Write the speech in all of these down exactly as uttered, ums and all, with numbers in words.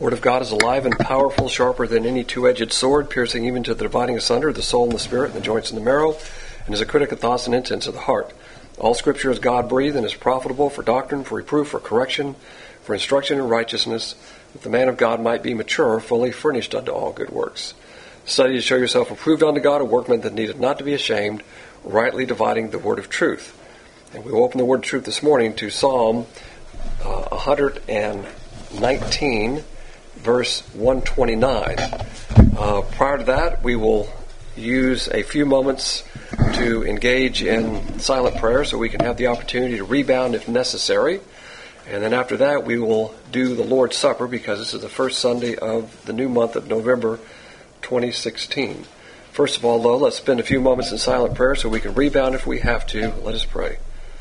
Word of God is alive and powerful, sharper than any two-edged sword, piercing even to the dividing asunder the soul and the spirit and the joints and the marrow, and is a critic of thoughts and intents of the heart. All Scripture is God-breathed and is profitable for doctrine, for reproof, for correction, for instruction in righteousness, that the man of God might be mature, fully furnished unto all good works. Study to show yourself approved unto God, a workman that needeth not to be ashamed, rightly dividing the word of truth. And we will open the word of truth this morning to Psalm uh, one hundred nineteen, verse one twenty-nine. Uh, prior to that, we will use a few moments to engage in silent prayer so we can have the opportunity to rebound if necessary. And then after that, we will do the Lord's Supper because this is the first Sunday of the new month of November twenty sixteen. First of all, though, let's spend a few moments in silent prayer so we can rebound if we have to. Let us pray.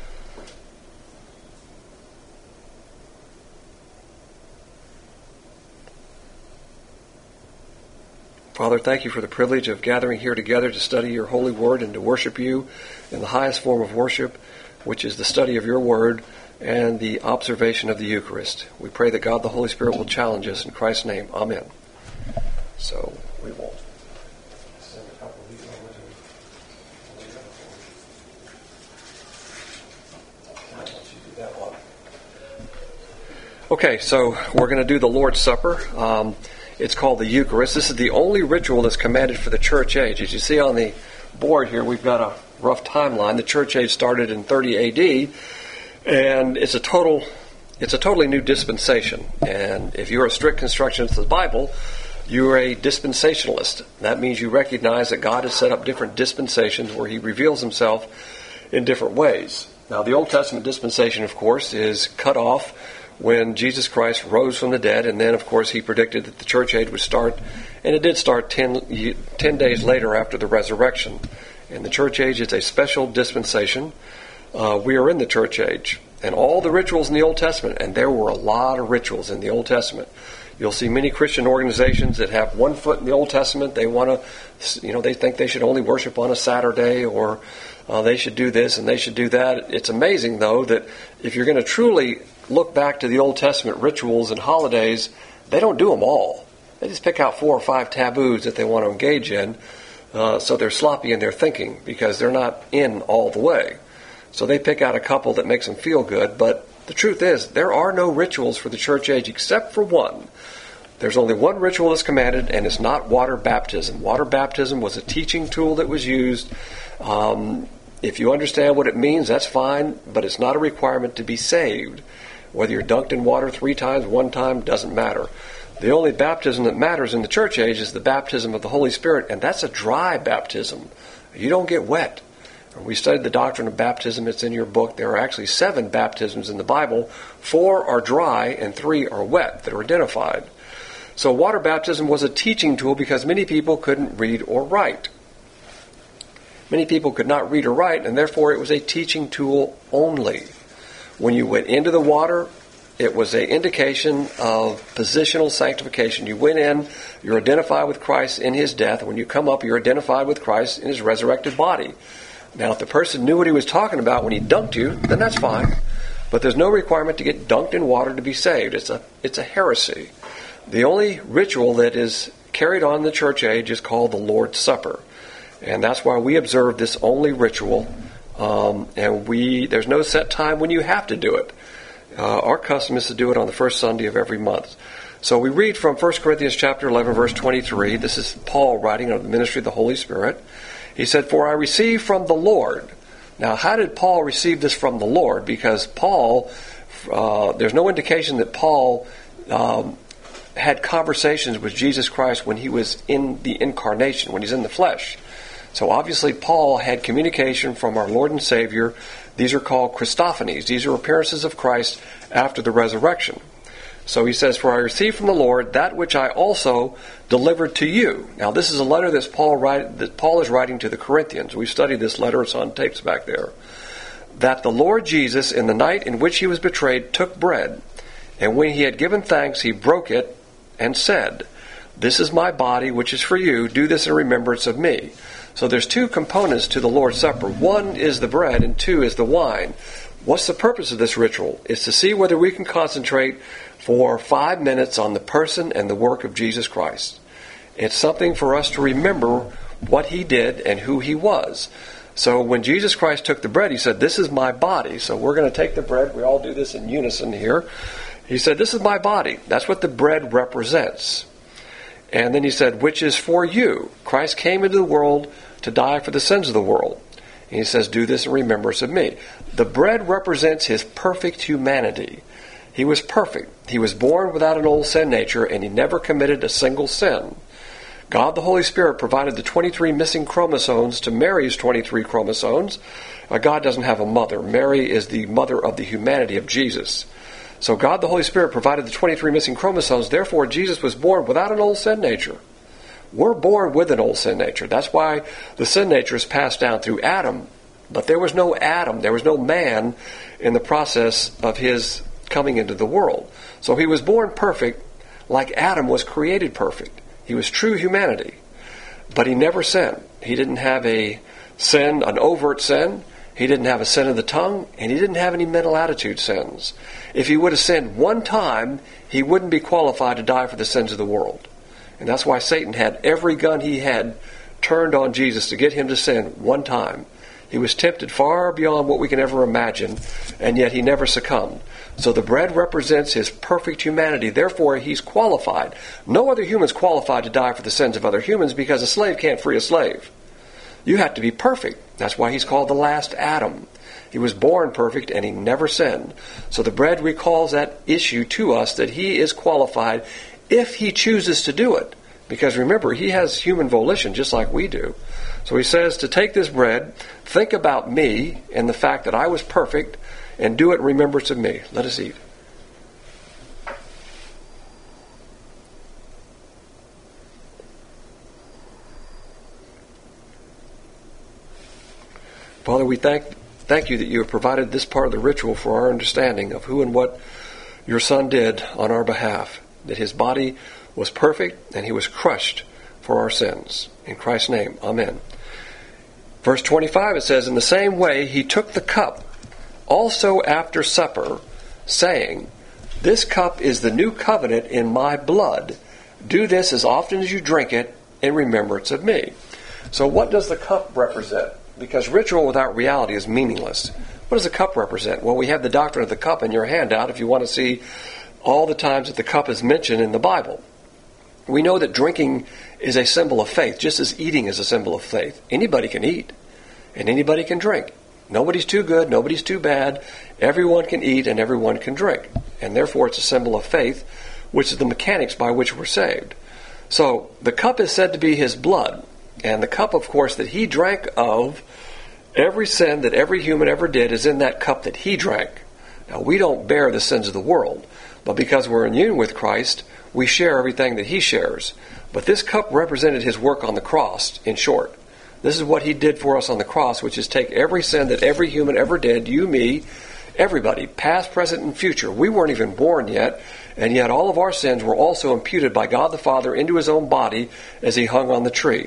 Father, thank you for the privilege of gathering here together to study your holy word and to worship you in the highest form of worship, which is the study of your word and the observation of the Eucharist. We pray that God the Holy Spirit will challenge us in Christ's name. Amen. So we will send a couple of these over to Okay, so we're going to do the Lord's Supper. Um, It's called the Eucharist. This is the only ritual that's commanded for the church age. As you see on the board here, we've got a rough timeline. The church age started in thirty A D, and it's a total, it's a totally new dispensation. And if you're a strict constructionist of the Bible, you're a dispensationalist. That means you recognize that God has set up different dispensations where He reveals Himself in different ways. Now, the Old Testament dispensation, of course, is cut off when Jesus Christ rose from the dead, and then, of course, He predicted that the church age would start, and it did start ten, ten days later after the resurrection. And the church age is a special dispensation. Uh, we are in the church age, and all the rituals in the Old Testament, and there were a lot of rituals in the Old Testament. You'll see many Christian organizations that have one foot in the Old Testament. They want to, you know, they think they should only worship on a Saturday, or uh, they should do this and they should do that. It's amazing, though, that if you're going to truly look back to the Old Testament rituals and holidays, they don't do them all. They just pick out four or five taboos that they want to engage in, uh, so they're sloppy in their thinking because they're not in all the way. So they pick out a couple that makes them feel good, but the truth is there are no rituals for the church age except for one. There's only one ritual that's commanded, and it's not water baptism. Water baptism was a teaching tool that was used. Um, if you understand what it means, that's fine, but it's not a requirement to be saved. Whether you're dunked in water three times, one time, doesn't matter. The only baptism that matters in the church age is the baptism of the Holy Spirit, and that's a dry baptism. You don't get wet. We studied the doctrine of baptism. It's in your book. There are actually seven baptisms in the Bible. Four are dry and three are wet that are identified. So water baptism was a teaching tool because many people couldn't read or write. Many people could not read or write, and therefore it was a teaching tool only. When you went into the water, it was an indication of positional sanctification. You went in, you're identified with Christ in His death. When you come up, you're identified with Christ in His resurrected body. Now, if the person knew what he was talking about when he dunked you, then that's fine. But there's no requirement to get dunked in water to be saved. It's a, it's a heresy. The only ritual that is carried on in the church age is called the Lord's Supper. And that's why we observe this only ritual. Um, and we there's no set time when you have to do it. Uh, our custom is to do it on the first Sunday of every month. So we read from First Corinthians chapter eleven, verse twenty-three. This is Paul writing of the ministry of the Holy Spirit. He said, "For I received from the Lord." Now, how did Paul receive this from the Lord? Because Paul, uh, there's no indication that Paul um, had conversations with Jesus Christ when he was in the incarnation, when he's in the flesh. So obviously Paul had communication from our Lord and Savior. These are called Christophanies. These are appearances of Christ after the resurrection. So he says, "For I received from the Lord that which I also delivered to you." Now this is a letter that Paul, write, that Paul is writing to the Corinthians. We studied this letter. It's on tapes back there. "That the Lord Jesus, in the night in which He was betrayed, took bread. And when He had given thanks, He broke it and said, 'This is my body, which is for you. Do this in remembrance of me.'" So there's two components to the Lord's Supper. One is the bread and two is the wine. What's the purpose of this ritual? It's to see whether we can concentrate for five minutes on the person and the work of Jesus Christ. It's something for us to remember what he did and who he was. So when Jesus Christ took the bread, he said, "This is my body." So we're going to take the bread. We all do this in unison here. He said, "This is my body." That's what the bread represents. And then he said, "Which is for you." Christ came into the world to die for the sins of the world. And he says, "Do this in remembrance of me." The bread represents his perfect humanity. He was perfect. He was born without an old sin nature, and he never committed a single sin. God the Holy Spirit provided the twenty-three missing chromosomes to Mary's twenty-three chromosomes. Uh, God doesn't have a mother. Mary is the mother of the humanity of Jesus. So God the Holy Spirit provided the twenty-three missing chromosomes. Therefore, Jesus was born without an old sin nature. We're born with an old sin nature. That's why the sin nature is passed down through Adam. But there was no Adam. There was no man in the process of his coming into the world. So he was born perfect like Adam was created perfect. He was true humanity. But he never sinned. He didn't have a sin, an overt sin. He didn't have a sin of the tongue, and he didn't have any mental attitude sins. If he would have sinned one time, he wouldn't be qualified to die for the sins of the world. And that's why Satan had every gun he had turned on Jesus to get him to sin one time. He was tempted far beyond what we can ever imagine, and yet he never succumbed. So the bread represents his perfect humanity. Therefore, he's qualified. No other human's qualified to die for the sins of other humans because a slave can't free a slave. You have to be perfect. That's why he's called the last Adam. He was born perfect and he never sinned. So the bread recalls that issue to us that he is qualified if he chooses to do it. Because remember, he has human volition just like we do. So he says to take this bread, think about me and the fact that I was perfect, and do it in remembrance of me. Let us eat. Father, we thank thank you that you have provided this part of the ritual for our understanding of who and what your Son did on our behalf, that his body was perfect and he was crushed for our sins. In Christ's name, amen. Verse twenty-five, it says, "In the same way he took the cup also after supper, saying, 'This cup is the new covenant in my blood. Do this as often as you drink it in remembrance of me.'" So what does the cup represent? Because ritual without reality is meaningless. What does the cup represent? Well, we have the doctrine of the cup in your handout if you want to see all the times that the cup is mentioned in the Bible. We know that drinking is a symbol of faith, just as eating is a symbol of faith. Anybody can eat, and anybody can drink. Nobody's too good, nobody's too bad. Everyone can eat and everyone can drink. And therefore it's a symbol of faith, which is the mechanics by which we're saved. So the cup is said to be his blood. And the cup, of course, that he drank of, every sin that every human ever did is in that cup that he drank. Now, we don't bear the sins of the world, but because we're in union with Christ, we share everything that he shares. But this cup represented his work on the cross, in short. This is what he did for us on the cross, which is take every sin that every human ever did, you, me, everybody, past, present, and future. We weren't even born yet, and yet all of our sins were also imputed by God the Father into his own body as he hung on the tree.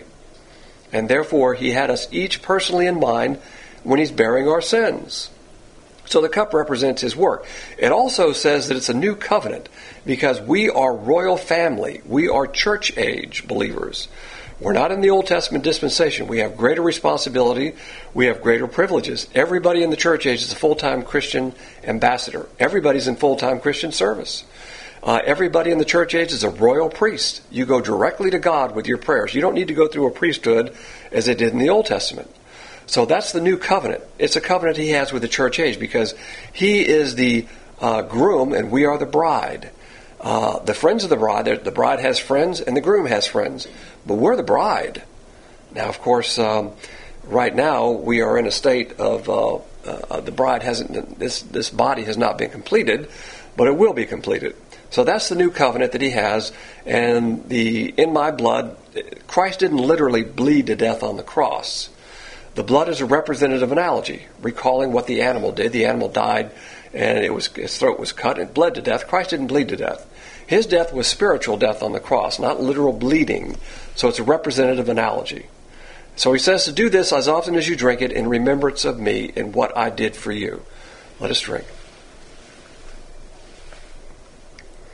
And therefore, he had us each personally in mind when he's bearing our sins. So the cup represents his work. It also says that it's a new covenant because we are royal family. We are church age believers. We're not in the Old Testament dispensation. We have greater responsibility. We have greater privileges. Everybody in the church age is a full-time Christian ambassador. Everybody's in full-time Christian service. Uh, everybody in the church age is a royal priest. You go directly to God with your prayers. You don't need to go through a priesthood as they did in the Old Testament. So that's the new covenant. It's a covenant he has with the church age because he is the uh, groom and we are the bride. Uh, the friends of the bride, the bride has friends and the groom has friends. But we're the bride. Now, of course, um, right now we are in a state of uh, uh, the bride hasn't, this, this body has not been completed, but it will be completed. So that's the new covenant that he has. And the in my blood, Christ didn't literally bleed to death on the cross. The blood is a representative analogy, recalling what the animal did. The animal died and it was his throat was cut and bled to death. Christ didn't bleed to death. His death was spiritual death on the cross, not literal bleeding. So it's a representative analogy. So he says to do this as often as you drink it in remembrance of me and what I did for you. Let us drink.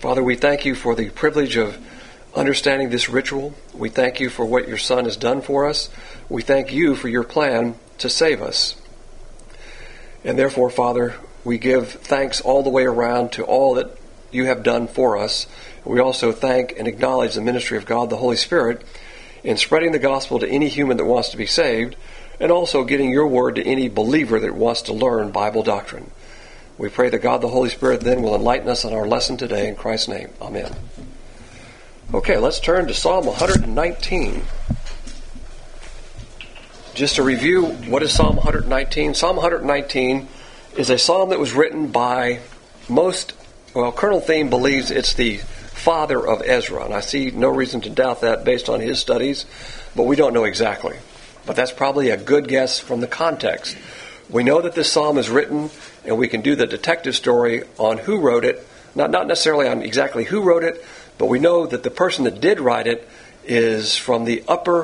Father, we thank you for the privilege of understanding this ritual. We thank you for what your Son has done for us. We thank you for your plan to save us. And therefore, Father, we give thanks all the way around to all that you have done for us. We also thank and acknowledge the ministry of God, the Holy Spirit, in spreading the gospel to any human that wants to be saved, and also getting your word to any believer that wants to learn Bible doctrine. We pray that God, the Holy Spirit, then will enlighten us on our lesson today. In Christ's name, amen. Okay, let's turn to Psalm one nineteen. Just to review, what is Psalm one nineteen? Psalm one nineteen is a psalm that was written by most, well, Colonel Thiem believes it's the father of Ezra, and I see no reason to doubt that based on his studies, but we don't know exactly. But that's probably a good guess from the context. We know that this psalm is written, and we can do the detective story on who wrote it, not, not necessarily on exactly who wrote it, but we know that the person that did write it is from the upper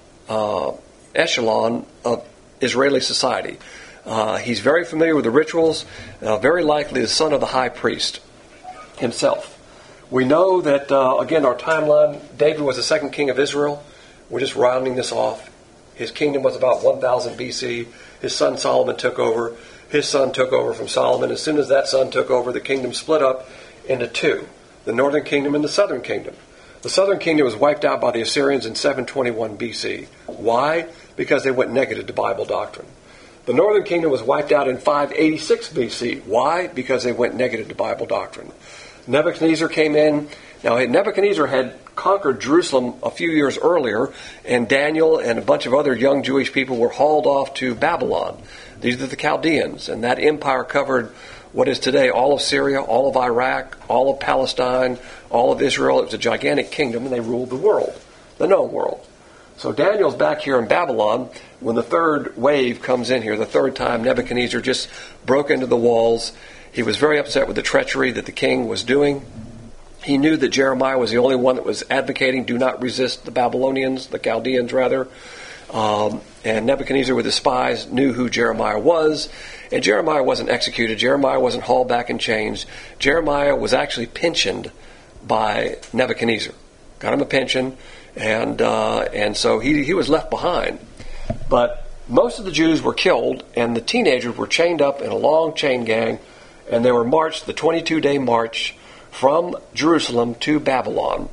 uh, echelon of Israeli society. Uh, he's very familiar with the rituals, uh, very likely the son of the high priest himself. We know that, uh, again, our timeline, David was the second king of Israel. We're just rounding this off. His kingdom was about one thousand B C. His son Solomon took over. His son took over from Solomon. As soon as that son took over, the kingdom split up into two, the northern kingdom and the southern kingdom. The southern kingdom was wiped out by the Assyrians in seven twenty-one B C. Why? Because they went negative to Bible doctrine. The northern kingdom was wiped out in five eighty-six B C. Why? Because they went negative to Bible doctrine. Nebuchadnezzar came in. Now, Nebuchadnezzar had conquered Jerusalem a few years earlier, and Daniel and a bunch of other young Jewish people were hauled off to Babylon. These are the Chaldeans, and that empire covered what is today all of Syria, all of Iraq, all of Palestine, all of Israel. It was a gigantic kingdom, and they ruled the world, the known world. So Daniel's back here in Babylon when the third wave comes in here, the third time Nebuchadnezzar just broke into the walls. He was very upset with the treachery that the king was doing. He knew that Jeremiah was the only one that was advocating, do not resist the Babylonians, the Chaldeans rather. Um, and Nebuchadnezzar with his spies knew who Jeremiah was. And Jeremiah wasn't executed. Jeremiah wasn't hauled back in chains. Jeremiah was actually pensioned by Nebuchadnezzar. Got him a pension. And uh, and so he, he was left behind. But most of the Jews were killed, and the teenagers were chained up in a long chain gang, and they were marched, the twenty-two day march from Jerusalem to Babylon.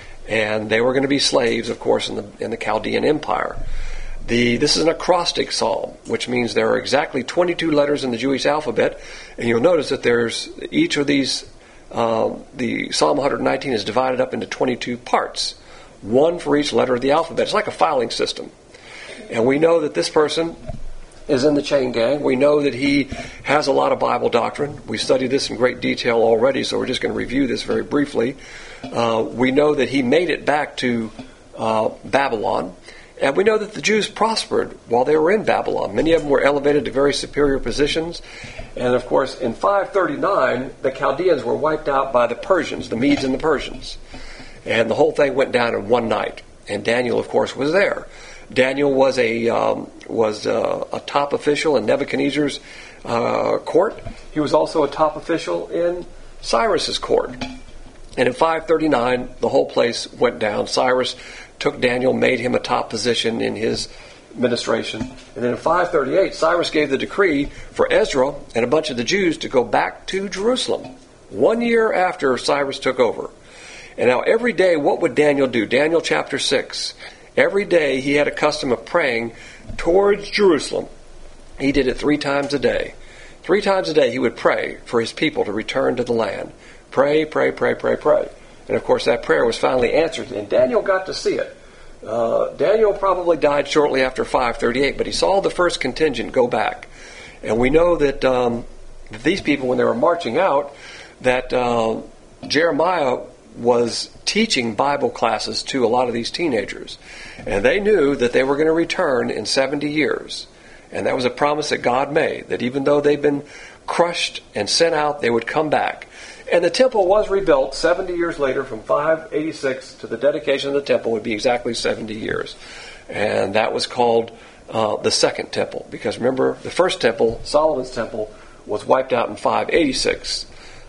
And they were going to be slaves, of course, in the in the Chaldean Empire. The This is an acrostic psalm, which means there are exactly twenty-two letters in the Jewish alphabet, and you'll notice that there's each of these, uh, the Psalm one nineteen is divided up into twenty-two parts. One for each letter of the alphabet. It's like a filing system. And we know that this person is in the chain gang. We know that he has a lot of Bible doctrine. We studied this in great detail already, so we're just going to review this very briefly. Uh, we know that he made it back to uh, Babylon. And we know that the Jews prospered while they were in Babylon. Many of them were elevated to very superior positions. And of course, in five thirty-nine, the Chaldeans were wiped out by the Persians, the Medes and the Persians. And the whole thing went down in one night. And Daniel, of course, was there. Daniel was a um, was a, a top official in Nebuchadnezzar's uh, court. He was also a top official in Cyrus's court. And in five thirty-nine, the whole place went down. Cyrus took Daniel, made him a top position in his administration. And then in five thirty-eight, Cyrus gave the decree for Ezra and a bunch of the Jews to go back to Jerusalem, one year after Cyrus took over. And now every day, what would Daniel do? Daniel chapter six. Every day he had a custom of praying towards Jerusalem. He did it three times a day. Three times a day he would pray for his people to return to the land. Pray, pray, pray, pray, pray. And of course that prayer was finally answered, and Daniel got to see it. Uh, Daniel probably died shortly after five thirty-eight, but he saw the first contingent go back. And we know that, um, that these people, when they were marching out, that uh, Jeremiah was teaching Bible classes to a lot of these teenagers. And they knew that they were going to return in seventy years. And that was a promise that God made, that even though they'd been crushed and sent out, they would come back. And the temple was rebuilt seventy years later, from five eighty-six to the dedication of the temple would be exactly seventy years. And that was called uh, the second temple. Because remember, the first temple, Solomon's temple, was wiped out in five eighty-six.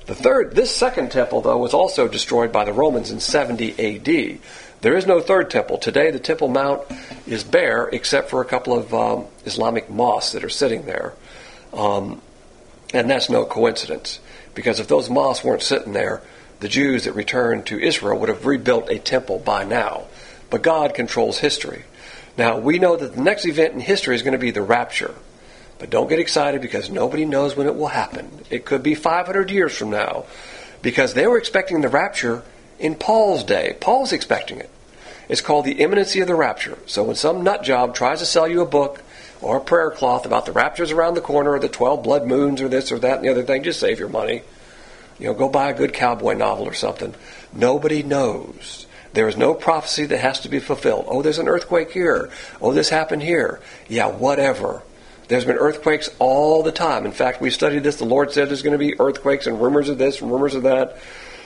The third, this second temple, though, was also destroyed by the Romans in seventy A D. There is no third temple. Today, the Temple Mount is bare, except for a couple of um, Islamic mosques that are sitting there. Um, and that's no coincidence, because if those mosques weren't sitting there, the Jews that returned to Israel would have rebuilt a temple by now. But God controls history. Now, we know that the next event in history is going to be the rapture. But don't get excited, because nobody knows when it will happen. It could be five hundred years from now, because they were expecting the rapture in Paul's day. Paul's expecting it. It's called the imminency of the rapture. So when some nut job tries to sell you a book or a prayer cloth about the rapture's around the corner, or the twelve blood moons, or this or that and the other thing, just save your money. You know, go buy a good cowboy novel or something. Nobody knows. There is no prophecy that has to be fulfilled. Oh, there's an earthquake here. Oh, this happened here. Yeah, whatever. There's been earthquakes all the time. In fact, we studied this. The Lord said there's going to be earthquakes and rumors of this and rumors of that.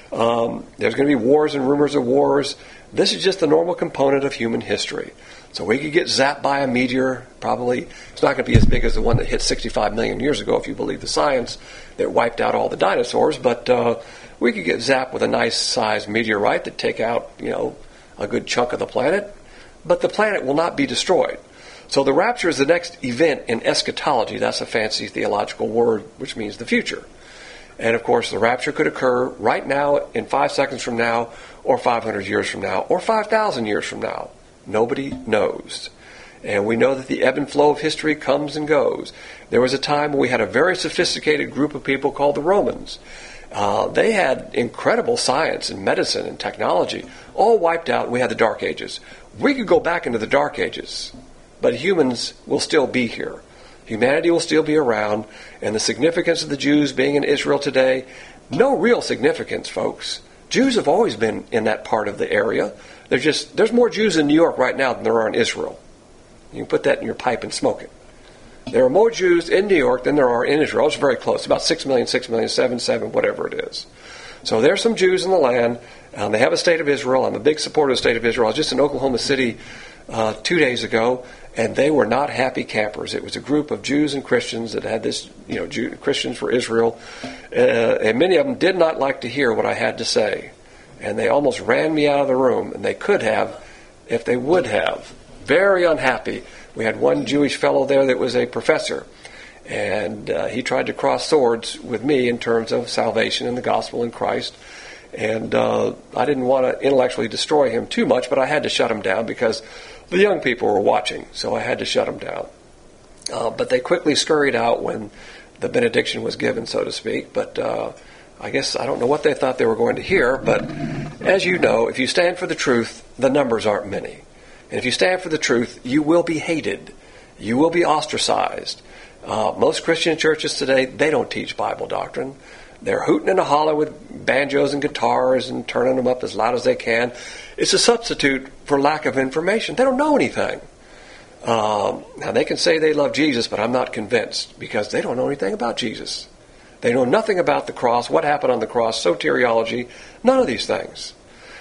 Um, there's going to be wars and rumors of wars. This is just the normal component of human history. So we could get zapped by a meteor. Probably it's not going to be as big as the one that hit sixty-five million years ago, if you believe the science, that wiped out all the dinosaurs. But uh, we could get zapped with a nice-sized meteorite that take out, you know, a good chunk of the planet. But the planet will not be destroyed. So the rapture is the next event in eschatology. That's a fancy theological word which means the future. And of course, the rapture could occur right now, in five seconds from now, or five hundred years from now, or five thousand years from now. Nobody knows. And we know that the ebb and flow of history comes and goes. There was a time when we had a very sophisticated group of people called the Romans. Uh, they had incredible science and medicine and technology, all wiped out. We had the Dark Ages. We could go back into the Dark Ages, but humans will still be here. Humanity will still be around, and the significance of the Jews being in Israel today, no real significance, folks. Jews have always been in that part of the area. There's just there's more Jews in New York right now than there are in Israel. You can put that in your pipe and smoke it. There are more Jews in New York than there are in Israel. It's very close, about six million, six million, seven, seven, whatever it is. So there's some Jews in the land. Um, they have a state of Israel. I'm a big supporter of the state of Israel. I was just in Oklahoma City uh, two days ago, and they were not happy campers. It was a group of Jews and Christians that had this, you know, Jew, Christians for Israel, uh, and many of them did not like to hear what I had to say. And they almost ran me out of the room, and they could have if they would have. Very unhappy. We had one Jewish fellow there that was a professor, and uh, he tried to cross swords with me in terms of salvation and the gospel in Christ. And uh, I didn't want to intellectually destroy him too much, but I had to shut him down because the young people were watching, so I had to shut him down. Uh, but they quickly scurried out when the benediction was given, so to speak. But uh, I guess I don't know what they thought they were going to hear, but as you know, if you stand for the truth, the numbers aren't many. And if you stand for the truth, you will be hated. You will be ostracized. Uh, most Christian churches today, they don't teach Bible doctrine. They're hooting and a holler with banjos and guitars and turning them up as loud as they can. It's a substitute for lack of information. They don't know anything. Um, now, they can say they love Jesus, but I'm not convinced because they don't know anything about Jesus. They know nothing about the cross, what happened on the cross, soteriology, none of these things.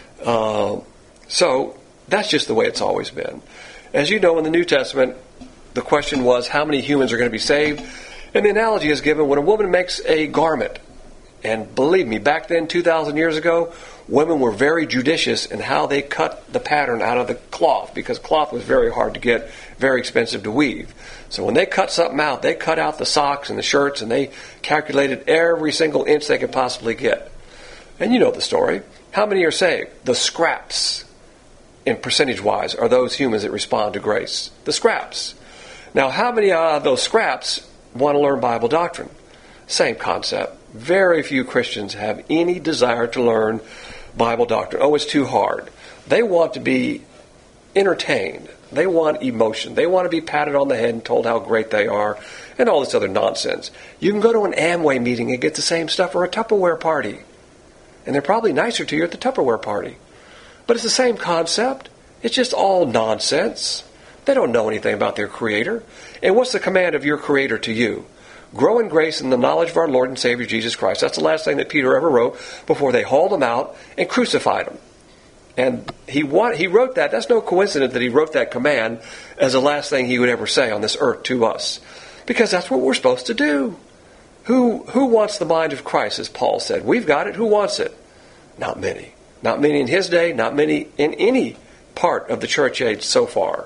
Uh, so, that's just the way it's always been. As you know, in the New Testament, the question was how many humans are going to be saved? And the analogy is given when a woman makes a garment. And believe me, back then, two thousand years ago, women were very judicious in how they cut the pattern out of the cloth, because cloth was very hard to get, very expensive to weave. So when they cut something out, they cut out the socks and the shirts, and they calculated every single inch they could possibly get. And you know the story. How many are saved? The scraps, in percentage-wise, are those humans that respond to grace. The scraps. Now, how many of those scraps want to learn Bible doctrine? Same concept. Very few Christians have any desire to learn Bible doctrine. Oh, it's too hard. They want to be entertained. They want emotion. They want to be patted on the head and told how great they are and all this other nonsense. You can go to an Amway meeting and get the same stuff, or a Tupperware party. And they're probably nicer to you at the Tupperware party. But it's the same concept. It's just all nonsense. They don't know anything about their Creator. And what's the command of your Creator to you? Grow in grace and the knowledge of our Lord and Savior Jesus Christ. That's the last thing that Peter ever wrote before they hauled him out and crucified him. And he want, he wrote that. That's no coincidence that he wrote that command as the last thing he would ever say on this earth to us. Because that's what we're supposed to do. Who, who wants the mind of Christ, as Paul said? We've got it. Who wants it? Not many. Not many in his day, not many in any part of the church age so far.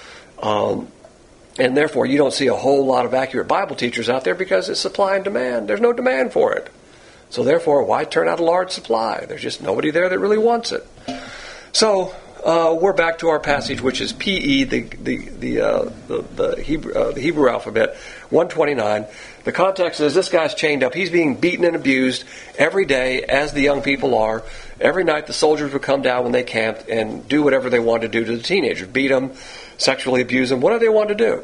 Um, and therefore, you don't see a whole lot of accurate Bible teachers out there because it's supply and demand. There's no demand for it. So therefore, why turn out a large supply? There's just nobody there that really wants it. So uh, we're back to our passage, which is P E, the the the uh, the, the, Hebrew, uh, the Hebrew alphabet, one twenty-nine. The context is this guy's chained up. He's being beaten and abused every day, as the young people are. Every night the soldiers would come down when they camped and do whatever they wanted to do to the teenagers. Beat them, sexually abuse them, whatever they wanted to do.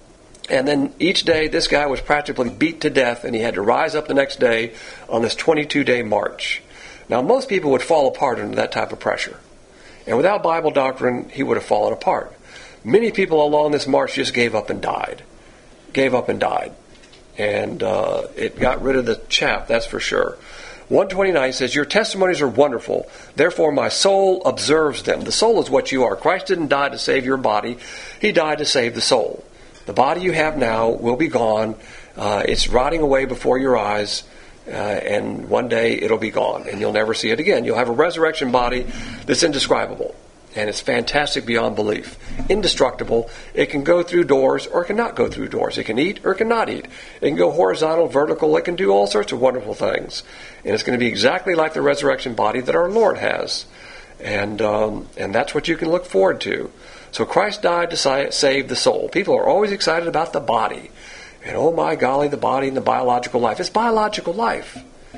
And then each day this guy was practically beat to death, and he had to rise up the next day on this twenty-two day march. Now most people would fall apart under that type of pressure. And without Bible doctrine, he would have fallen apart. Many people along this march just gave up and died. Gave up and died. And uh, it got rid of the chaff, that's for sure. one twenty-nine says, your testimonies are wonderful, therefore my soul observes them. The soul is what you are. Christ didn't die to save your body. He died to save the soul. The body you have now will be gone. Uh, it's rotting away before your eyes, uh, and one day it'll be gone, and you'll never see it again. You'll have a resurrection body that's indescribable. And it's fantastic beyond belief. Indestructible. It can go through doors or it can not go through doors. It can eat or it can not eat. It can go horizontal, vertical. It can do all sorts of wonderful things. And it's going to be exactly like the resurrection body that our Lord has. And um, and that's what you can look forward to. So Christ died to save the soul. People are always excited about the body. And oh my golly, the body and the biological life. It's biological life.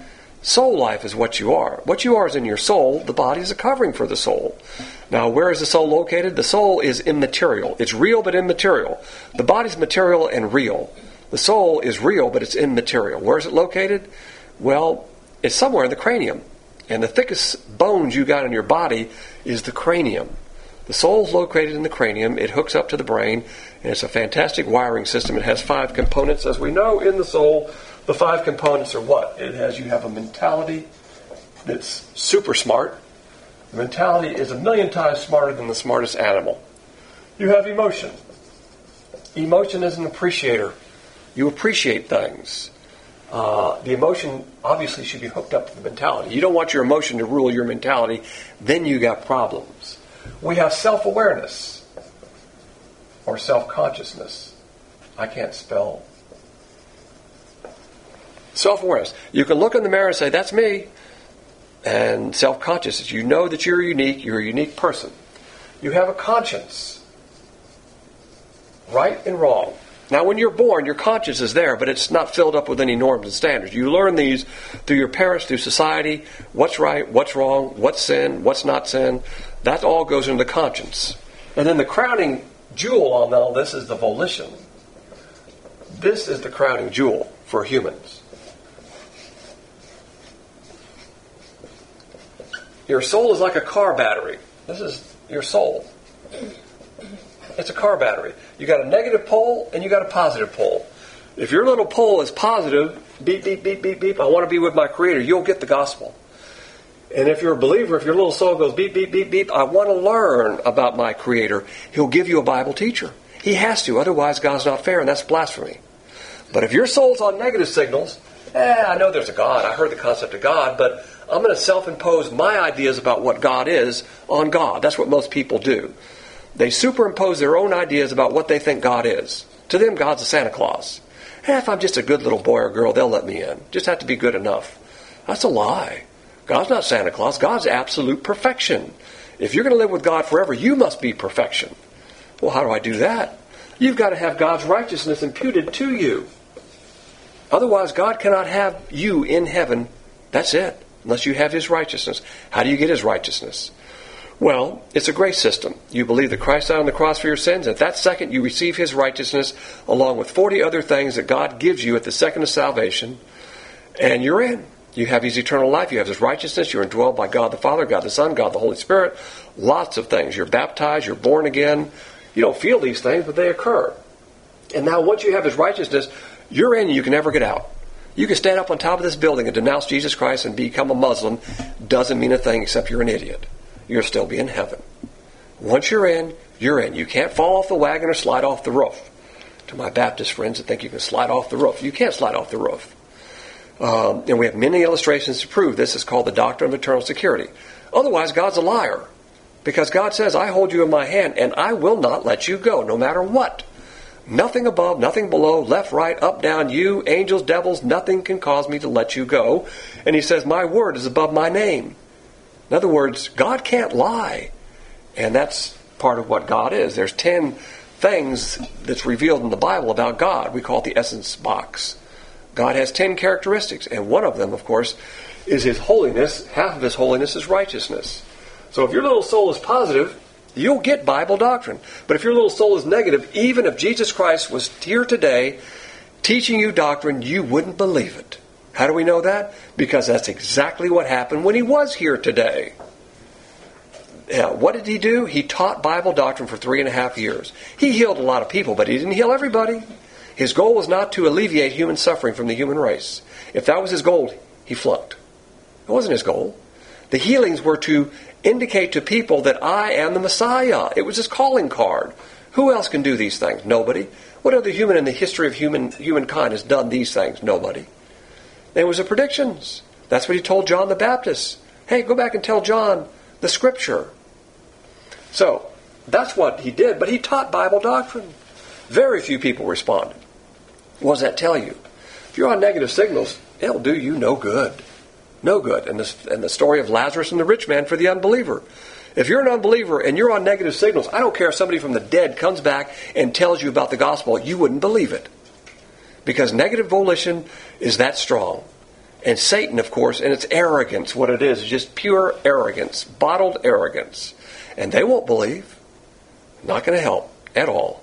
Soul life is what you are. What you are is in your soul. The body is a covering for the soul. Now, where is the soul located? The soul is immaterial. It's real but immaterial. The body's material and real. The soul is real but it's immaterial. Where is it located? Well, it's somewhere in the cranium. And the thickest bones you got in your body is the cranium. The soul's located in the cranium. It hooks up to the brain, and it's a fantastic wiring system. It has five components. As we know in the soul, the five components are what? It has, you have a mentality that's super smart. The mentality is a million times smarter than the smartest animal. You have emotion. Emotion is an appreciator. You appreciate things. Uh, the emotion obviously should be hooked up to the mentality. You don't want your emotion to rule your mentality, then you got problems. We have self-awareness or self-consciousness. I can't spell. Self-awareness. You can look in the mirror and say, that's me. And self-consciousness. You know that you're unique. You're a unique person. You have a conscience. Right and wrong. Now, when you're born, your conscience is there, but it's not filled up with any norms and standards. You learn these through your parents, through society. What's right, what's wrong, what's sin, what's not sin. That all goes into the conscience. And then the crowning jewel on all this is the volition. This is the crowning jewel for humans. Your soul is like a car battery. This is your soul. It's a car battery. You got a negative pole and you got a positive pole. If your little pole is positive, beep, beep, beep, beep, beep, I want to be with my Creator, you'll get the gospel. And if you're a believer, if your little soul goes beep, beep, beep, beep, I want to learn about my Creator, He'll give you a Bible teacher. He has to, otherwise God's not fair, and that's blasphemy. But if your soul's on negative signals, eh, I know there's a God, I heard the concept of God, but I'm going to self-impose my ideas about what God is on God. That's what most people do. They superimpose their own ideas about what they think God is. To them, God's a Santa Claus. Hey, if I'm just a good little boy or girl, they'll let me in. Just have to be good enough. That's a lie. God's not Santa Claus. God's absolute perfection. If you're going to live with God forever, you must be perfection. Well, how do I do that? You've got to have God's righteousness imputed to you. Otherwise, God cannot have you in heaven. That's it. Unless you have His righteousness. How do you get His righteousness? Well, it's a grace system. You believe that Christ died on the cross for your sins. At that second, you receive His righteousness along with forty other things that God gives you at the second of salvation. And you're in. You have His eternal life. You have His righteousness. You're indwelled by God the Father, God the Son, God the Holy Spirit. Lots of things. You're baptized. You're born again. You don't feel these things, but they occur. And now once you have His righteousness, you're in and you can never get out. You can stand up on top of this building and denounce Jesus Christ and become a Muslim. Doesn't mean a thing except you're an idiot. You'll still be in heaven. Once you're in, you're in. You can't fall off the wagon or slide off the roof. To my Baptist friends that think you can slide off the roof, you can't slide off the roof. Um, and we have many illustrations to prove this is called the doctrine of eternal security. Otherwise, God's a liar. Because God says, I hold you in my hand and I will not let you go, no matter what. Nothing above, nothing below, left, right, up, down, you, angels, devils, nothing can cause me to let you go. And he says, my word is above my name. In other words, God can't lie. And that's part of what God is. There's ten things that's revealed in the Bible about God. We call it the essence box. God has ten characteristics, and one of them, of course, is His holiness. Half of His holiness is righteousness. So if your little soul is positive, you'll get Bible doctrine. But if your little soul is negative, even if Jesus Christ was here today teaching you doctrine, you wouldn't believe it. How do we know that? Because that's exactly what happened when He was here today. Yeah, what did He do? He taught Bible doctrine for three and a half years. He healed a lot of people, but He didn't heal everybody. His goal was not to alleviate human suffering from the human race. If that was His goal, He flunked. It wasn't His goal. The healings were to indicate to people that I am the Messiah. It was His calling card. Who else can do these things? Nobody. What other human in the history of human humankind has done these things? Nobody. It was the predictions. That's what He told John the Baptist. Hey, go back and tell John the Scripture. So, that's what He did, but He taught Bible doctrine. Very few people responded. What does that tell you? If you're on negative signals, it'll do you no good. No good. And the, and the story of Lazarus and the rich man for the unbeliever. If you're an unbeliever and you're on negative signals, I don't care if somebody from the dead comes back and tells you about the gospel, you wouldn't believe it. Because negative volition is that strong. And Satan, of course, and its arrogance, what it is, is just pure arrogance, bottled arrogance. And they won't believe. Not going to help at all.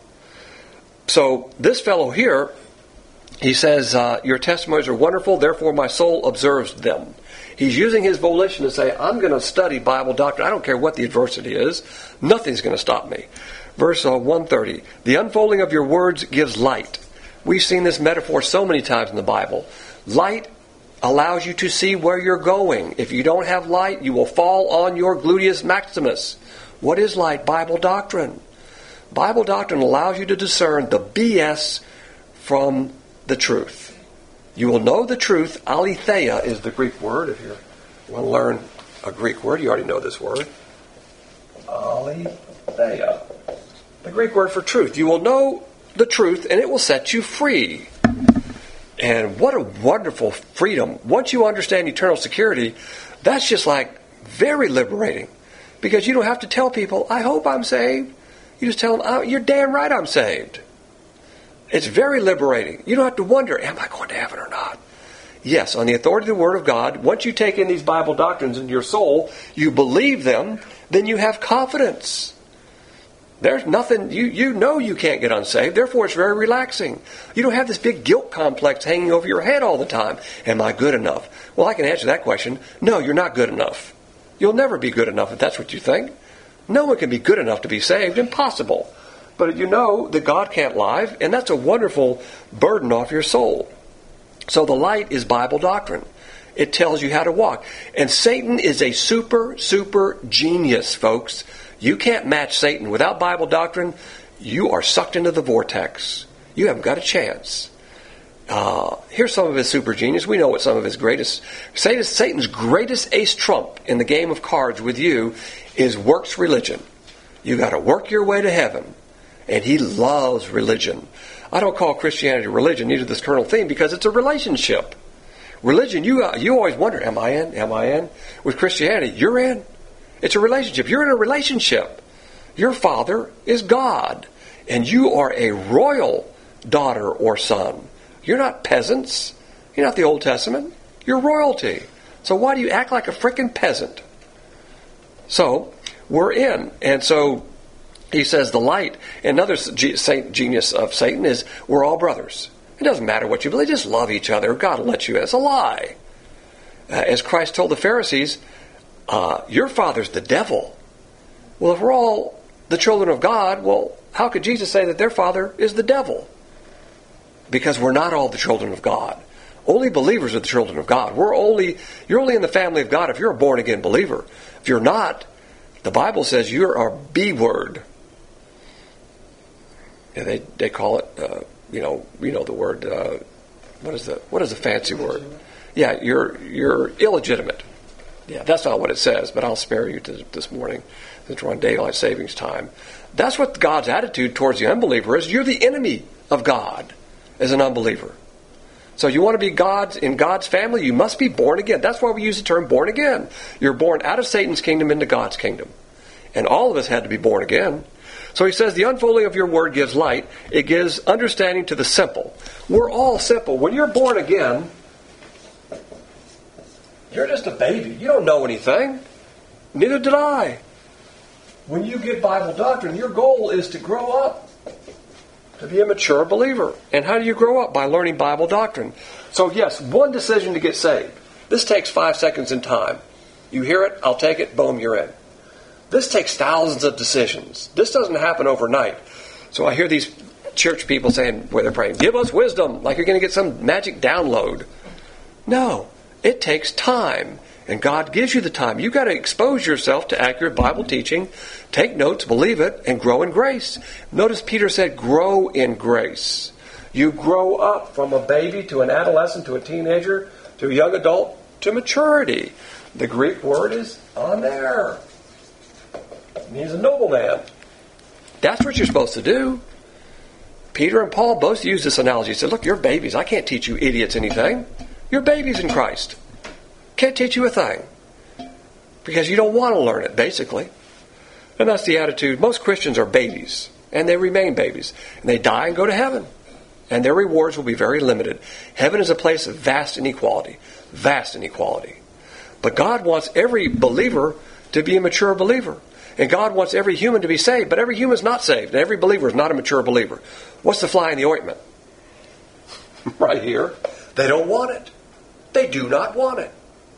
So this fellow here, he says, uh, your testimonies are wonderful, therefore my soul observes them. He's using his volition to say, I'm going to study Bible doctrine. I don't care what the adversity is. Nothing's going to stop me. Verse uh, one thirty, the unfolding of your words gives light. We've seen this metaphor so many times in the Bible. Light allows you to see where you're going. If you don't have light, you will fall on your gluteus maximus. What is light? Bible doctrine. Bible doctrine allows you to discern the B S from the truth. You will know the truth. Aletheia is the Greek word. If you want to learn a Greek word, you already know this word. Aletheia. The Greek word for truth. You will know the truth and it will set you free. And what a wonderful freedom. Once you understand eternal security, that's just like very liberating. Because you don't have to tell people, I hope I'm saved. You just tell them, oh, you're damn right I'm saved. It's very liberating. You don't have to wonder, am I going to heaven or not? Yes, on the authority of the Word of God, once you take in these Bible doctrines into your soul, you believe them, then you have confidence. There's nothing, you, you know you can't get unsaved, therefore it's very relaxing. You don't have this big guilt complex hanging over your head all the time. Am I good enough? Well, I can answer that question. No, you're not good enough. You'll never be good enough if that's what you think. No one can be good enough to be saved. Impossible. But you know that God can't lie, and that's a wonderful burden off your soul. So the light is Bible doctrine. It tells you how to walk. And Satan is a super, super genius, folks. You can't match Satan. Without Bible doctrine, you are sucked into the vortex. You haven't got a chance. Uh, here's some of his super genius. We know what some of his greatest... Satan's greatest ace trump in the game of cards with you is works religion. You got to work your way to heaven. And he loves religion. I don't call Christianity religion, neither does Colonel Theme, because it's a relationship. Religion, you uh, you always wonder, am I in? Am I in? With Christianity, you're in. It's a relationship. You're in a relationship. Your father is God. And you are a royal daughter or son. You're not peasants. You're not the Old Testament. You're royalty. So why do you act like a frickin' peasant? So, we're in. And so, he says the light, another genius of Satan is we're all brothers. It doesn't matter what you believe. Just love each other. God will let you in. It's a lie. Uh, as Christ told the Pharisees, uh, your father's the devil. Well, if we're all the children of God, well, how could Jesus say that their father is the devil? Because we're not all the children of God. Only believers are the children of God. We're only you're only in the family of God if you're a born again believer. If you're not, the Bible says you're a B word. Yeah, they they call it, uh, you know, you know the word. Uh, what is the what is the fancy word? Yeah, you're you're illegitimate. Yeah, that's not what it says, but I'll spare you to, this morning since we're on daylight savings time. That's what God's attitude towards the unbeliever is. You're the enemy of God as an unbeliever. So you want to be God's in God's family, you must be born again. That's why we use the term born again. You're born out of Satan's kingdom into God's kingdom. And all of us had to be born again. So he says the unfolding of your word gives light. It gives understanding to the simple. We're all simple. When you're born again, you're just a baby. You don't know anything. Neither did I. When you get Bible doctrine, your goal is to grow up, to be a mature believer. And how do you grow up? By learning Bible doctrine. So yes, one decision to get saved. This takes five seconds in time. You hear it, I'll take it, boom, you're in. This takes thousands of decisions. This doesn't happen overnight. So I hear these church people saying, where they're praying, give us wisdom, like you're going to get some magic download. No, it takes time. And God gives you the time. You've got to expose yourself to accurate Bible teaching, take notes, believe it, and grow in grace. Notice Peter said, grow in grace. You grow up from a baby to an adolescent to a teenager to a young adult to maturity. The Greek word is on there. It means a nobleman. That's what you're supposed to do. Peter and Paul both use this analogy. He said, look, you're babies. I can't teach you idiots anything. You're babies in Christ. Can't teach you a thing. Because you don't want to learn it, basically. And that's the attitude. Most Christians are babies. And they remain babies. And they die and go to heaven. And their rewards will be very limited. Heaven is a place of vast inequality. Vast inequality. But God wants every believer to be a mature believer. And God wants every human to be saved. But every human is not saved. And every believer is not a mature believer. What's the fly in the ointment? Right here. They don't want it. They do not want it.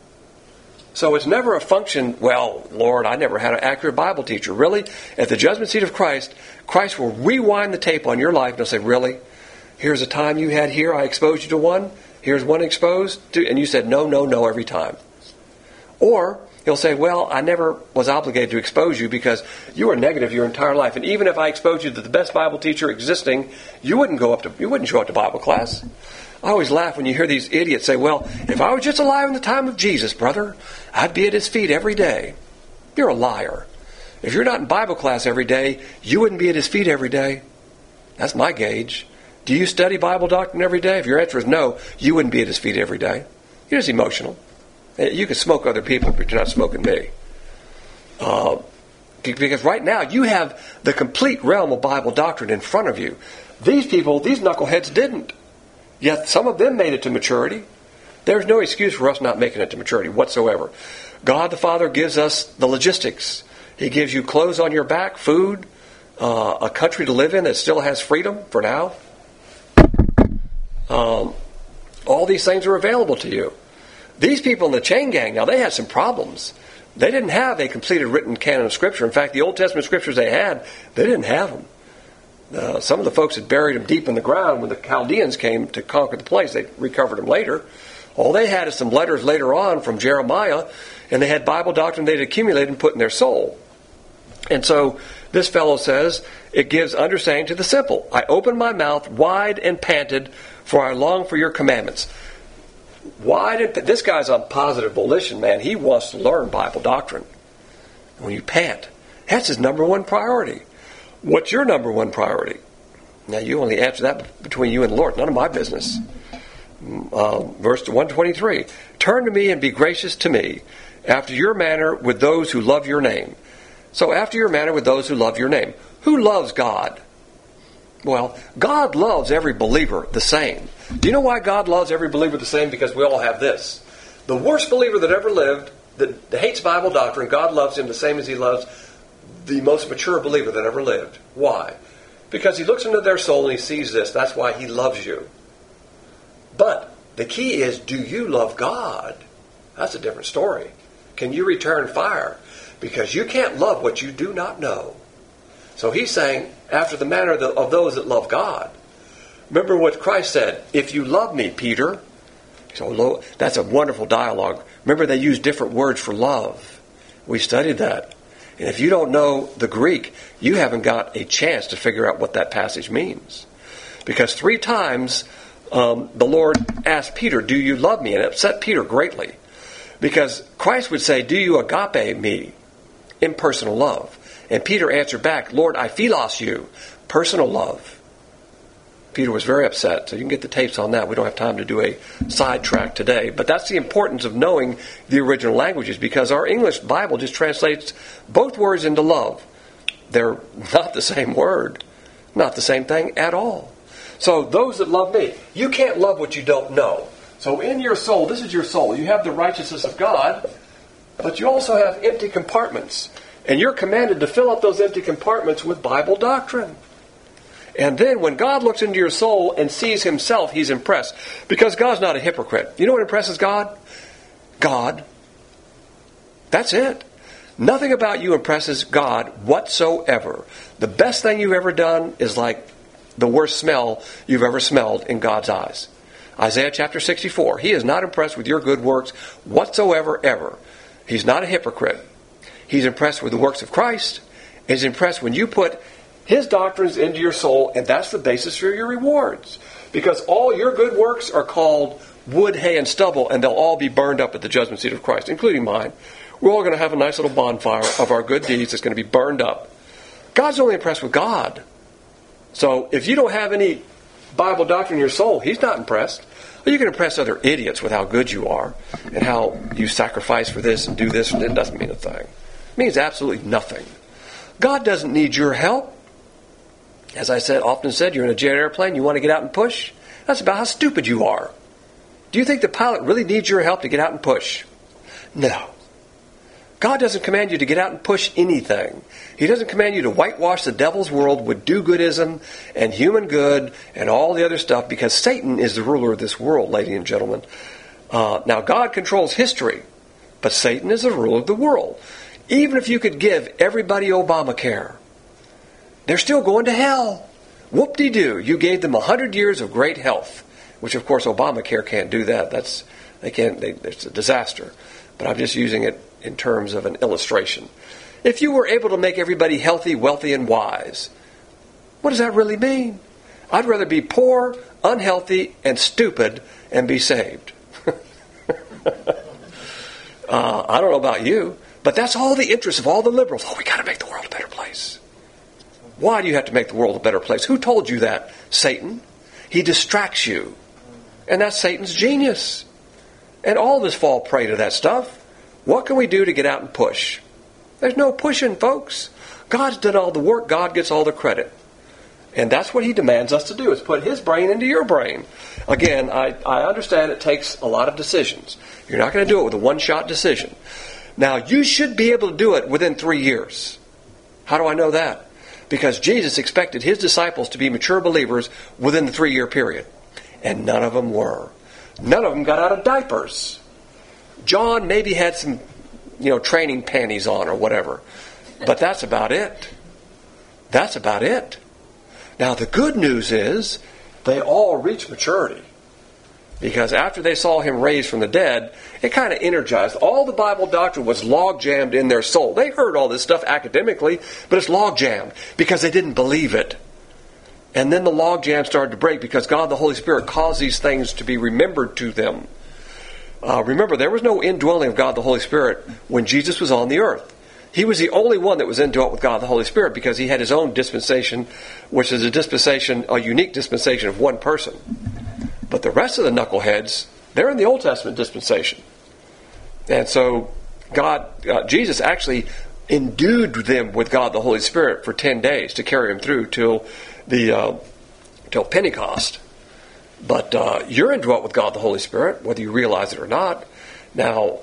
So it's never a function, well, Lord, I never had an accurate Bible teacher. Really? At the judgment seat of Christ, Christ will rewind the tape on your life and he'll say, really? Here's a time you had here, I exposed you to one. Here's one exposed to, and you said no, no, no every time. Or he'll say, well, I never was obligated to expose you because you were negative your entire life. And even if I exposed you to the best Bible teacher existing, you wouldn't go up to, you wouldn't show up to Bible class. I always laugh when you hear these idiots say, well, if I was just alive in the time of Jesus, brother, I'd be at his feet every day. You're a liar. If you're not in Bible class every day, you wouldn't be at his feet every day. That's my gauge. Do you study Bible doctrine every day? If your answer is no, you wouldn't be at his feet every day. You're just emotional. You can smoke other people, but you're not smoking me. Uh, because right now, you have the complete realm of Bible doctrine in front of you. These people, these knuckleheads didn't. Yet some of them made it to maturity. There's no excuse for us not making it to maturity whatsoever. God the Father gives us the logistics. He gives you clothes on your back, food, uh, a country to live in that still has freedom for now. Um, all these things are available to you. These people in the chain gang, now they had some problems. They didn't have a completed written canon of Scripture. In fact, the Old Testament Scriptures they had, they didn't have them. Uh, some of the folks had buried them deep in the ground when the Chaldeans came to conquer the place. They recovered them later. All they had is some letters later on from Jeremiah, and they had Bible doctrine they'd accumulated and put in their soul. And so this fellow says, it gives understanding to the simple. I opened my mouth wide and panted, for I long for your commandments. Why did this guy's on positive volition, man? He wants to learn Bible doctrine. When you pant, that's his number one priority. What's your number one priority? Now you only answer that between you and the Lord. None of my business. Uh, verse one twenty-three. Turn to me and be gracious to me, after your manner with those who love your name. So after your manner with those who love your name. Who loves God? Well, God loves every believer the same. Do you know why God loves every believer the same? Because we all have this. The worst believer that ever lived, that hates Bible doctrine, God loves him the same as he loves the most mature believer that ever lived. Why? Because he looks into their soul and he sees this. That's why he loves you. But the key is, do you love God? That's a different story. Can you return fire? Because you can't love what you do not know. So he's saying, after the manner of those that love God. Remember what Christ said, if you love me, Peter. So that's a wonderful dialogue. Remember, they use different words for love. We studied that. And if you don't know the Greek, you haven't got a chance to figure out what that passage means. Because three times um, the Lord asked Peter, do you love me? And it upset Peter greatly. Because Christ would say, do you agape me? Impersonal love. And Peter answered back, Lord, I philos you. Personal love. Peter was very upset. So you can get the tapes on that. We don't have time to do a sidetrack today. But that's the importance of knowing the original languages, because our English Bible just translates both words into love. They're not the same word. Not the same thing at all. So those that love me, you can't love what you don't know. So in your soul, this is your soul. You have the righteousness of God, but you also have empty compartments. And you're commanded to fill up those empty compartments with Bible doctrine. And then when God looks into your soul and sees himself, he's impressed. Because God's not a hypocrite. You know what impresses God? God. That's it. Nothing about you impresses God whatsoever. The best thing you've ever done is like the worst smell you've ever smelled in God's eyes. Isaiah chapter sixty-four. He is not impressed with your good works whatsoever, ever. He's not a hypocrite. He's impressed with the works of Christ. He's impressed when you put his doctrines into your soul, and that's the basis for your rewards. Because all your good works are called wood, hay, and stubble, and they'll all be burned up at the judgment seat of Christ, including mine. We're all going to have a nice little bonfire of our good deeds that's going to be burned up. God's only impressed with God. So if you don't have any Bible doctrine in your soul, he's not impressed. Well, you can impress other idiots with how good you are and how you sacrifice for this and do this, and it doesn't mean a thing. It means absolutely nothing. God doesn't need your help. As I said, often said, you're in a jet airplane, you want to get out and push? That's about how stupid you are. Do you think the pilot really needs your help to get out and push? No. God doesn't command you to get out and push anything. He doesn't command you to whitewash the devil's world with do-goodism and human good and all the other stuff, because Satan is the ruler of this world, ladies and gentlemen. Uh, now, God controls history, but Satan is the ruler of the world. Even if you could give everybody Obamacare, they're still going to hell. Whoop-de-doo. You gave them a hundred years of great health, which, of course, Obamacare can't do that. That's they can't. They, it's a disaster. But I'm just using it in terms of an illustration. If you were able to make everybody healthy, wealthy, and wise, what does that really mean? I'd rather be poor, unhealthy, and stupid and be saved. uh, I don't know about you, but that's all the interest of all the liberals. Oh, we got to make the world a better place. Why do you have to make the world a better place? Who told you that? Satan. He distracts you. And that's Satan's genius. And all of us fall prey to that stuff. What can we do to get out and push? There's no pushing, folks. God's done all the work. God gets all the credit. And that's what he demands us to do, is put his brain into your brain. Again, I, I understand it takes a lot of decisions. You're not going to do it with a one-shot decision. Now, you should be able to do it within three years. How do I know that? Because Jesus expected his disciples to be mature believers within the three-year period. And none of them were. None of them got out of diapers. John maybe had some, you know, training panties on or whatever. But that's about it. That's about it. Now, the good news is they all reached maturity. Because after they saw him raised from the dead, it kind of energized. All the Bible doctrine was log-jammed in their soul. They heard all this stuff academically, but it's log-jammed because they didn't believe it. And then the log-jam started to break because God the Holy Spirit caused these things to be remembered to them. Uh, remember, there was no indwelling of God the Holy Spirit when Jesus was on the earth. He was the only one that was indwelt with God the Holy Spirit because he had his own dispensation, which is a dispensation, a unique dispensation of one person. But the rest of the knuckleheads, they're in the Old Testament dispensation. And so God, uh, Jesus actually endued them with God the Holy Spirit for ten days to carry them through till the uh, till Pentecost. But uh, you're indwelt with God the Holy Spirit, whether you realize it or not. Now,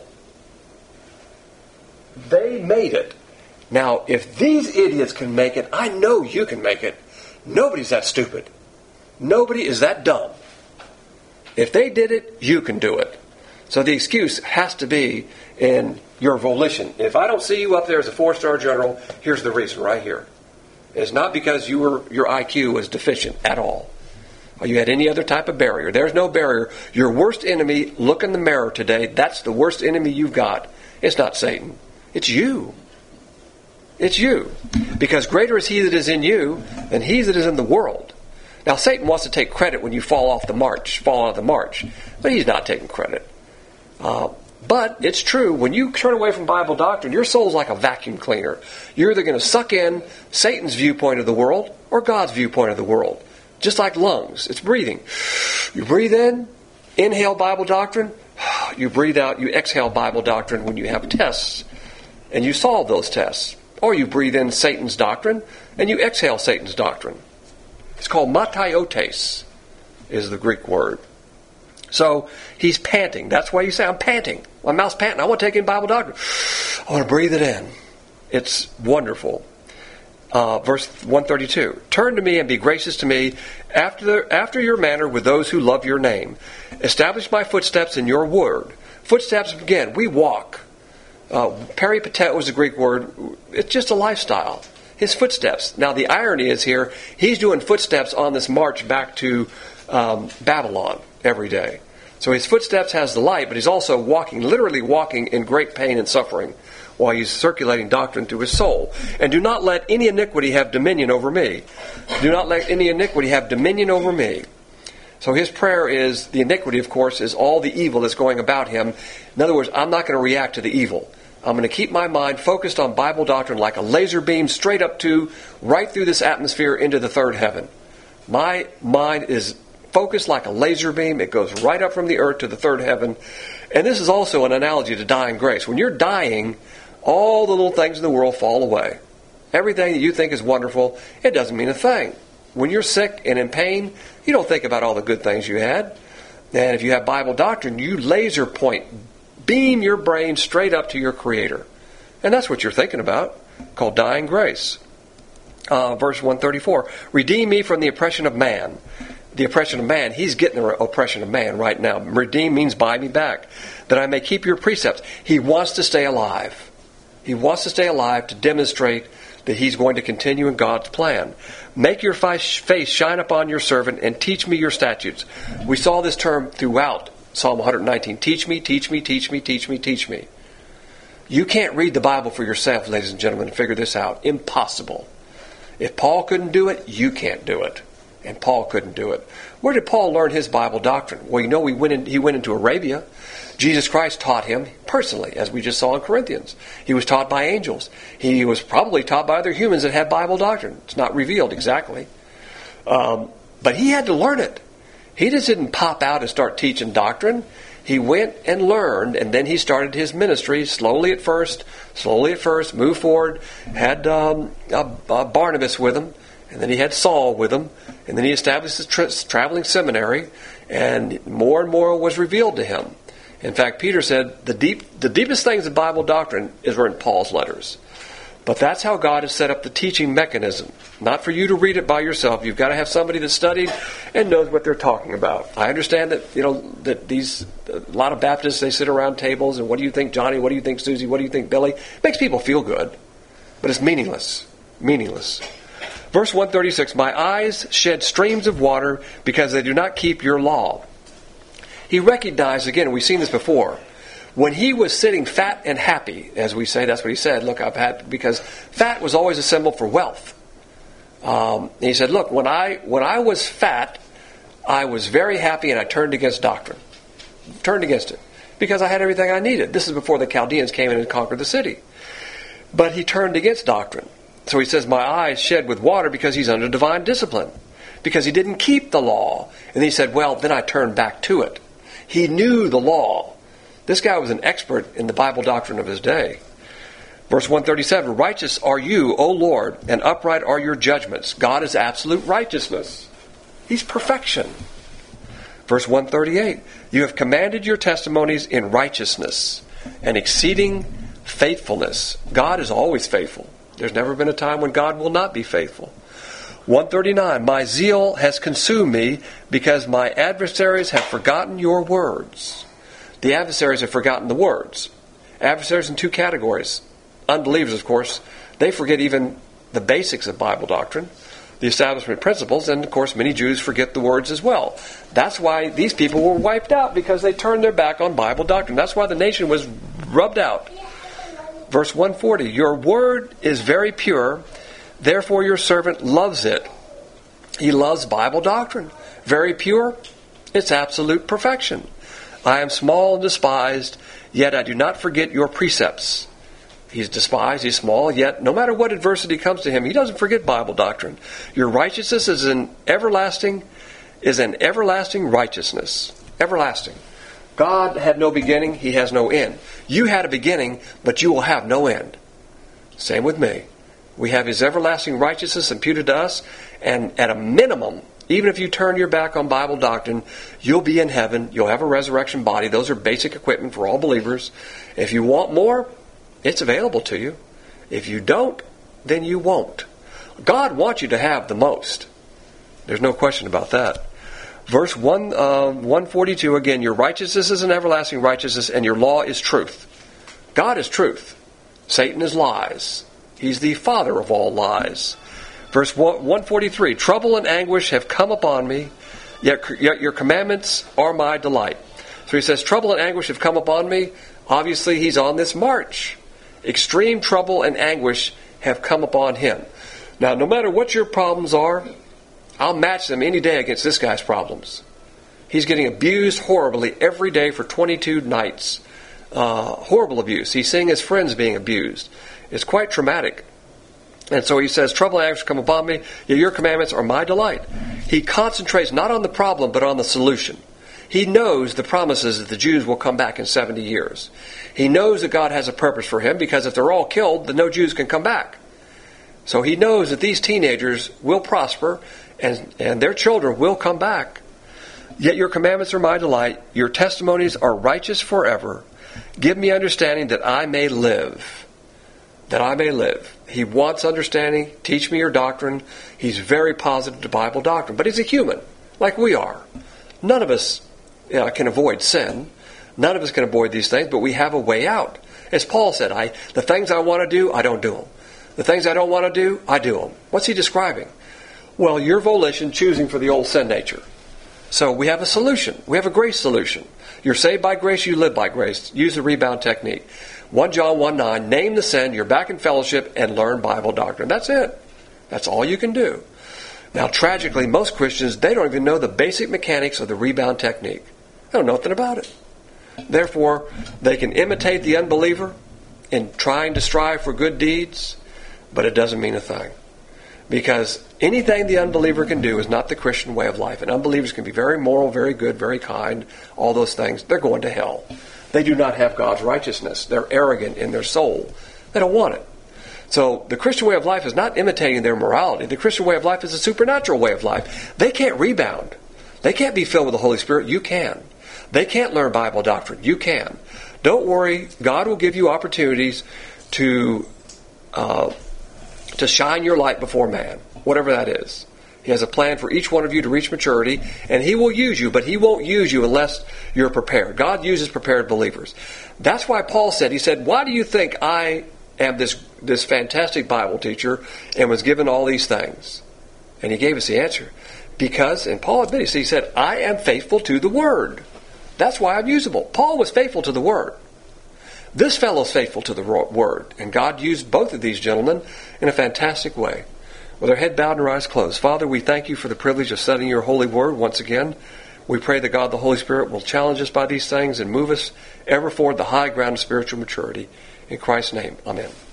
they made it. Now, if these idiots can make it, I know you can make it. Nobody's that stupid. Nobody is that dumb. If they did it, you can do it. So the excuse has to be in your volition. If I don't see you up there as a four-star general, here's the reason right here. It's not because you were your I Q was deficient at all. Or you had any other type of barrier. There's no barrier. Your worst enemy, look in the mirror today. That's the worst enemy you've got. It's not Satan. It's you. It's you. Because greater is he that is in you than he that is in the world. Now, Satan wants to take credit when you fall off the march, fall out of the march, but he's not taking credit. Uh, but it's true, when you turn away from Bible doctrine, your soul's like a vacuum cleaner. You're either going to suck in Satan's viewpoint of the world or God's viewpoint of the world. Just like lungs, it's breathing. You breathe in, inhale Bible doctrine. You breathe out, you exhale Bible doctrine when you have tests, and you solve those tests. Or you breathe in Satan's doctrine, and you exhale Satan's doctrine. It's called matiotes, is the Greek word. So he's panting. That's why you say, I'm panting. My mouth's panting. I want to take in Bible doctrine. I want to breathe it in. It's wonderful. Uh, verse one thirty-two. Turn to me and be gracious to me after the, after your manner with those who love your name. Establish my footsteps in your word. Footsteps, again, we walk. Uh, peripatet was the Greek word. It's just a lifestyle. His footsteps. Now the irony is here, he's doing footsteps on this march back to um, Babylon every day. So his footsteps has the light, but he's also walking, literally walking in great pain and suffering while he's circulating doctrine to his soul. And do not let any iniquity have dominion over me. Do not let any iniquity have dominion over me. So his prayer is, the iniquity, of course, is all the evil that's going about him. In other words, I'm not going to react to the evil. I'm going to keep my mind focused on Bible doctrine like a laser beam straight up to, right through this atmosphere into the third heaven. My mind is focused like a laser beam. It goes right up from the earth to the third heaven. And this is also an analogy to dying grace. When you're dying, all the little things in the world fall away. Everything that you think is wonderful, it doesn't mean a thing. When you're sick and in pain, you don't think about all the good things you had. And if you have Bible doctrine, you laser point, beam your brain straight up to your Creator. And that's what you're thinking about, called dying grace. Uh, verse one thirty-four, redeem me from the oppression of man. The oppression of man, he's getting the oppression of man right now. Redeem means buy me back, that I may keep your precepts. He wants to stay alive. He wants to stay alive to demonstrate that he's going to continue in God's plan. Make your face shine upon your servant and teach me your statutes. We saw this term throughout Psalm one nineteen. Teach me, teach me, teach me, teach me, teach me. You can't read the Bible for yourself, ladies and gentlemen, and figure this out. Impossible. If Paul couldn't do it, you can't do it. And Paul couldn't do it. Where did Paul learn his Bible doctrine? Well, you know, he went, in, he went into Arabia. Jesus Christ taught him personally, as we just saw in Corinthians. He was taught by angels. He was probably taught by other humans that had Bible doctrine. It's not revealed exactly. Um, but he had to learn it. He just didn't pop out and start teaching doctrine. He went and learned, and then he started his ministry slowly at first, slowly at first, moved forward, had um, a, a Barnabas with him, and then he had Saul with him, and then he established his tra- traveling seminary, and more and more was revealed to him. In fact, Peter said the deep, the deepest things of Bible doctrine is were in Paul's letters. But that's how God has set up the teaching mechanism. Not for you to read it by yourself. You've got to have somebody that's studied and knows what they're talking about. I understand that, you know, that these, a lot of Baptists, they sit around tables and what do you think, Johnny? What do you think, Susie? What do you think, Billy? It makes people feel good. But it's meaningless. Meaningless. Verse one thirty-six, my eyes shed streams of water because they do not keep your law. He recognized, again, we've seen this before, when he was sitting fat and happy, as we say, that's what he said, look, I've had, because fat was always a symbol for wealth. Um, and he said, look, when I when I was fat, I was very happy and I turned against doctrine. Turned against it. Because I had everything I needed. This is before the Chaldeans came in and conquered the city. But he turned against doctrine. So he says, my eyes shed with water because he's under divine discipline. Because he didn't keep the law. And he said, well, then I turned back to it. He knew the law. This guy was an expert in the Bible doctrine of his day. Verse one thirty-seven, righteous are you, O Lord, and upright are your judgments. God is absolute righteousness. He's perfection. Verse one thirty-eight, you have commanded your testimonies in righteousness and exceeding faithfulness. God is always faithful. There's never been a time when God will not be faithful. one thirty-nine, my zeal has consumed me because my adversaries have forgotten your words. The adversaries have forgotten the words. Adversaries in two categories. Unbelievers, of course, they forget even the basics of Bible doctrine, the establishment principles, and of course many Jews forget the words as well. That's why these people were wiped out, because they turned their back on Bible doctrine. That's why the nation was rubbed out. Verse one forty, your word is very pure, therefore your servant loves it. He loves Bible doctrine. Very pure. It's absolute perfection. I am small and despised, yet I do not forget your precepts. He's despised, he's small, yet no matter what adversity comes to him, he doesn't forget Bible doctrine. Your righteousness is an everlasting, is an everlasting righteousness. Everlasting. God had no beginning, he has no end. You had a beginning, but you will have no end. Same with me. We have his everlasting righteousness imputed to us, and at a minimum, even if you turn your back on Bible doctrine, you'll be in heaven. You'll have a resurrection body. Those are basic equipment for all believers. If you want more, it's available to you. If you don't, then you won't. God wants you to have the most. There's no question about that. Verse one, uh, one forty-two, again, your righteousness is an everlasting righteousness, and your law is truth. God is truth. Satan is lies. He's the father of all lies. Verse one forty-three, trouble and anguish have come upon me, yet, yet your commandments are my delight. So he says, trouble and anguish have come upon me. Obviously, he's on this march. Extreme trouble and anguish have come upon him. Now, no matter what your problems are, I'll match them any day against this guy's problems. He's getting abused horribly every day for twenty-two nights. Uh, horrible abuse. He's seeing his friends being abused. It's quite traumatic. And so he says, trouble and anguish come upon me, yet your commandments are my delight. He concentrates not on the problem, but on the solution. He knows the promises that the Jews will come back in seventy years. He knows that God has a purpose for him, because if they're all killed, then no Jews can come back. So he knows that these teenagers will prosper, and, and their children will come back. Yet your commandments are my delight. Your testimonies are righteous forever. Give me understanding that I may live. That I may live. He wants understanding. Teach me your doctrine. He's very positive to Bible doctrine. But he's a human, like we are. None of us you know, can avoid sin. None of us can avoid these things, but we have a way out. As Paul said, I the things I want to do, I don't do them. The things I don't want to do, I do them. What's he describing? Well, your volition choosing for the old sin nature. So we have a solution. We have a grace solution. You're saved by grace, you live by grace. Use the rebound technique. First John one nine, name the sin, you're back in fellowship, and learn Bible doctrine. That's it. That's all you can do. Now, tragically, most Christians, they don't even know the basic mechanics of the rebound technique. They don't know nothing about it. Therefore, they can imitate the unbeliever in trying to strive for good deeds, but it doesn't mean a thing. Because anything the unbeliever can do is not the Christian way of life. And unbelievers can be very moral, very good, very kind, all those things. They're going to hell. They do not have God's righteousness. They're arrogant in their soul. They don't want it. So the Christian way of life is not imitating their morality. The Christian way of life is a supernatural way of life. They can't rebound. They can't be filled with the Holy Spirit. You can. They can't learn Bible doctrine. You can. Don't worry. God will give you opportunities to uh, to shine your light before man, whatever that is. He has a plan for each one of you to reach maturity, and He will use you, but He won't use you unless you're prepared. God uses prepared believers. That's why Paul said, he said, why do you think I am this, this fantastic Bible teacher and was given all these things? And he gave us the answer. Because, and Paul admitted, he said, I am faithful to the Word. That's why I'm usable. Paul was faithful to the Word. This fellow's faithful to the Word. And God used both of these gentlemen in a fantastic way. With our head bowed and our eyes closed. Father, we thank you for the privilege of studying your holy word once again. We pray that God the Holy Spirit will challenge us by these things and move us ever forward the high ground of spiritual maturity. In Christ's name, amen.